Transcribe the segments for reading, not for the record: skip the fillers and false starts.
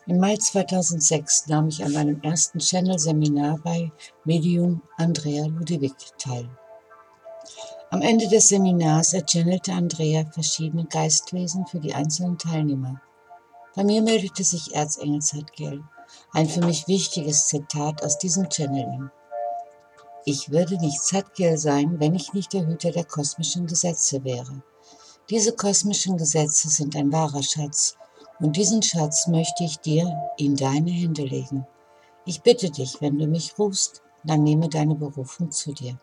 Im Mai 2006 nahm ich an meinem ersten Channel-Seminar bei Medium Andrea Ludewig teil. Am Ende des Seminars erchannelte Andrea verschiedene Geistwesen für die einzelnen Teilnehmer. Bei mir meldete sich Erzengel Zadkiel, ein für mich wichtiges Zitat aus diesem Channeling. Ich würde nicht Zadkiel sein, wenn ich nicht der Hüter der kosmischen Gesetze wäre. Diese kosmischen Gesetze sind ein wahrer Schatz, und diesen Schatz möchte ich dir in deine Hände legen. Ich bitte dich, wenn du mich rufst, dann nehme deine Berufung zu dir.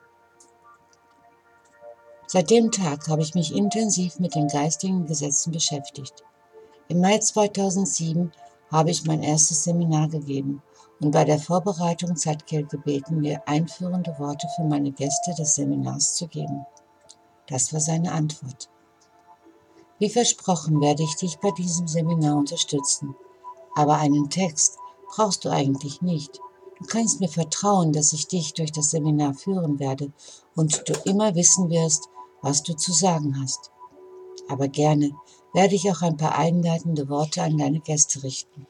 Seit dem Tag habe ich mich intensiv mit den geistigen Gesetzen beschäftigt. Im Mai 2007 habe ich mein erstes Seminar gegeben und bei der Vorbereitung Zadkiel gebeten, mir einführende Worte für meine Gäste des Seminars zu geben. Das war seine Antwort. Wie versprochen werde ich dich bei diesem Seminar unterstützen. Aber einen Text brauchst du eigentlich nicht. Du kannst mir vertrauen, dass ich dich durch das Seminar führen werde und du immer wissen wirst, was du zu sagen hast. Aber gerne werde ich auch ein paar einleitende Worte an deine Gäste richten.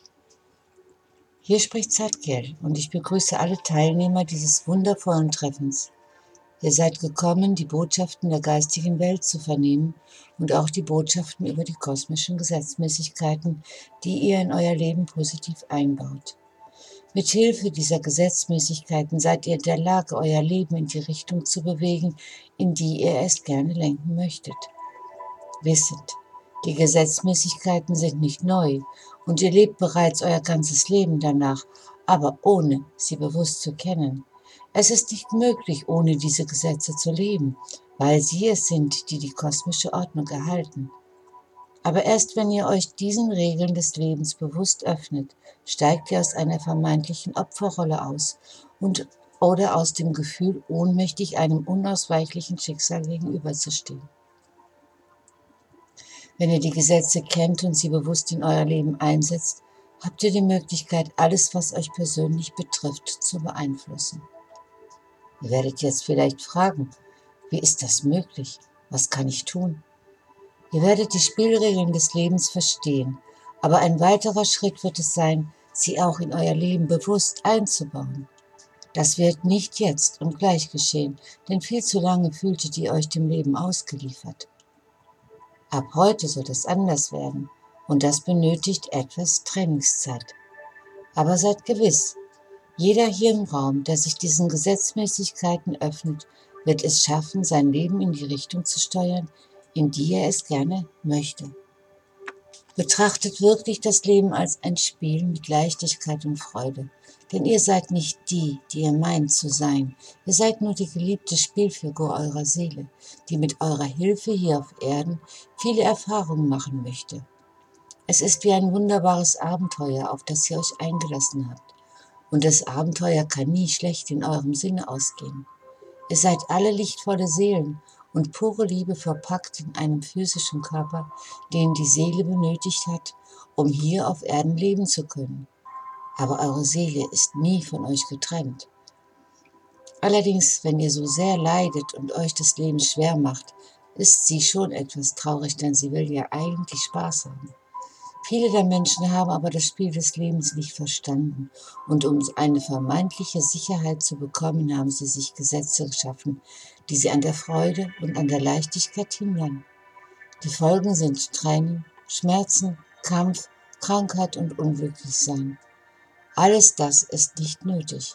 Hier spricht Zadkiel und ich begrüße alle Teilnehmer dieses wundervollen Treffens. Ihr seid gekommen, die Botschaften der geistigen Welt zu vernehmen und auch die Botschaften über die kosmischen Gesetzmäßigkeiten, die ihr in euer Leben positiv einbaut. Mit Hilfe dieser Gesetzmäßigkeiten seid ihr in der Lage, euer Leben in die Richtung zu bewegen, in die ihr es gerne lenken möchtet. Wissend, die Gesetzmäßigkeiten sind nicht neu und ihr lebt bereits euer ganzes Leben danach, aber ohne sie bewusst zu kennen. Es ist nicht möglich, ohne diese Gesetze zu leben, weil sie es sind, die die kosmische Ordnung erhalten. Aber erst wenn ihr euch diesen Regeln des Lebens bewusst öffnet, steigt ihr aus einer vermeintlichen Opferrolle aus oder aus dem Gefühl, ohnmächtig einem unausweichlichen Schicksal gegenüberzustehen. Wenn ihr die Gesetze kennt und sie bewusst in euer Leben einsetzt, habt ihr die Möglichkeit, alles, was euch persönlich betrifft, zu beeinflussen. Ihr werdet jetzt vielleicht fragen, wie ist das möglich? Was kann ich tun? Ihr werdet die Spielregeln des Lebens verstehen, aber ein weiterer Schritt wird es sein, sie auch in euer Leben bewusst einzubauen. Das wird nicht jetzt und gleich geschehen, denn viel zu lange fühltet ihr euch dem Leben ausgeliefert. Ab heute soll es anders werden und das benötigt etwas Trainingszeit. Aber seid gewiss, jeder Hirnraum, der sich diesen Gesetzmäßigkeiten öffnet, wird es schaffen, sein Leben in die Richtung zu steuern, in die er es gerne möchte. Betrachtet wirklich das Leben als ein Spiel mit Leichtigkeit und Freude. Denn ihr seid nicht die, die ihr meint zu sein. Ihr seid nur die geliebte Spielfigur eurer Seele, die mit eurer Hilfe hier auf Erden viele Erfahrungen machen möchte. Es ist wie ein wunderbares Abenteuer, auf das ihr euch eingelassen habt. Und das Abenteuer kann nie schlecht in eurem Sinne ausgehen. Ihr seid alle lichtvolle Seelen und pure Liebe verpackt in einem physischen Körper, den die Seele benötigt hat, um hier auf Erden leben zu können. Aber eure Seele ist nie von euch getrennt. Allerdings, wenn ihr so sehr leidet und euch das Leben schwer macht, ist sie schon etwas traurig, denn sie will ja eigentlich Spaß haben. Viele der Menschen haben aber das Spiel des Lebens nicht verstanden und um eine vermeintliche Sicherheit zu bekommen, haben sie sich Gesetze geschaffen, die sie an der Freude und an der Leichtigkeit hindern. Die Folgen sind Tränen, Schmerzen, Kampf, Krankheit und Unglücklichsein. Alles das ist nicht nötig.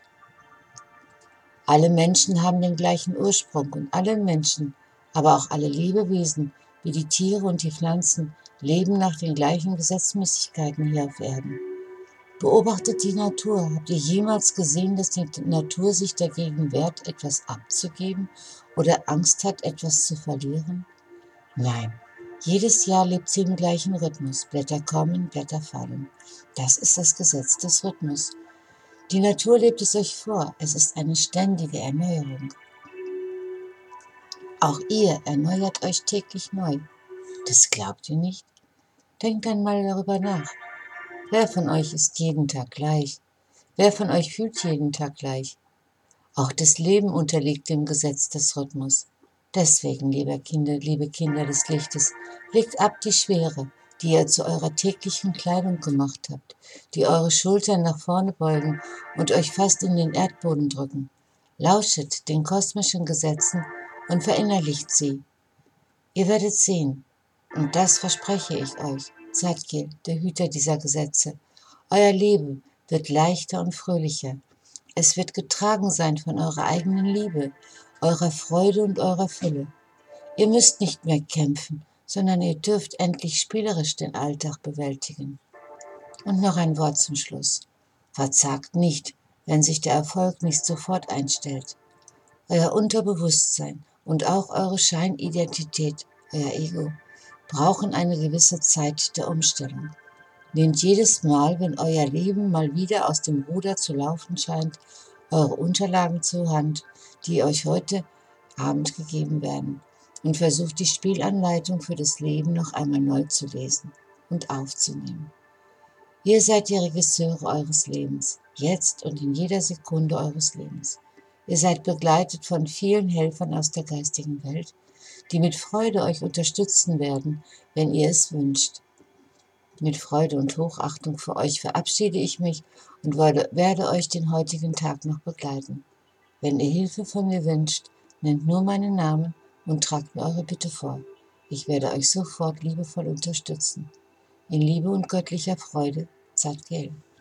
Alle Menschen haben den gleichen Ursprung und alle Menschen, aber auch alle Lebewesen, wie die Tiere und die Pflanzen, leben nach den gleichen Gesetzmäßigkeiten hier auf Erden. Beobachtet die Natur. Habt ihr jemals gesehen, dass die Natur sich dagegen wehrt, etwas abzugeben oder Angst hat, etwas zu verlieren? Nein. Jedes Jahr lebt sie im gleichen Rhythmus. Blätter kommen, Blätter fallen. Das ist das Gesetz des Rhythmus. Die Natur lebt es euch vor. Es ist eine ständige Erneuerung. Auch ihr erneuert euch täglich neu. Das glaubt ihr nicht? Denkt einmal darüber nach. Wer von euch ist jeden Tag gleich? Wer von euch fühlt jeden Tag gleich? Auch das Leben unterliegt dem Gesetz des Rhythmus. Deswegen, liebe Kinder des Lichtes, legt ab die Schwere, die ihr zu eurer täglichen Kleidung gemacht habt, die eure Schultern nach vorne beugen und euch fast in den Erdboden drücken. Lauschet den kosmischen Gesetzen und verinnerlicht sie. Ihr werdet sehen, und das verspreche ich euch, Zadkiel, der Hüter dieser Gesetze. Euer Leben wird leichter und fröhlicher. Es wird getragen sein von eurer eigenen Liebe, eurer Freude und eurer Fülle. Ihr müsst nicht mehr kämpfen, sondern ihr dürft endlich spielerisch den Alltag bewältigen. Und noch ein Wort zum Schluss. Verzagt nicht, wenn sich der Erfolg nicht sofort einstellt. Euer Unterbewusstsein und auch eure Scheinidentität, euer Ego, brauchen eine gewisse Zeit der Umstellung. Nehmt jedes Mal, wenn euer Leben mal wieder aus dem Ruder zu laufen scheint, eure Unterlagen zur Hand, die euch heute Abend gegeben werden, und versucht die Spielanleitung für das Leben noch einmal neu zu lesen und aufzunehmen. Ihr seid die Regisseure eures Lebens, jetzt und in jeder Sekunde eures Lebens. Ihr seid begleitet von vielen Helfern aus der geistigen Welt, die mit Freude euch unterstützen werden, wenn ihr es wünscht. Mit Freude und Hochachtung für euch verabschiede ich mich und werde euch den heutigen Tag noch begleiten. Wenn ihr Hilfe von mir wünscht, nennt nur meinen Namen und tragt mir eure Bitte vor. Ich werde euch sofort liebevoll unterstützen. In Liebe und göttlicher Freude, Zadkiel.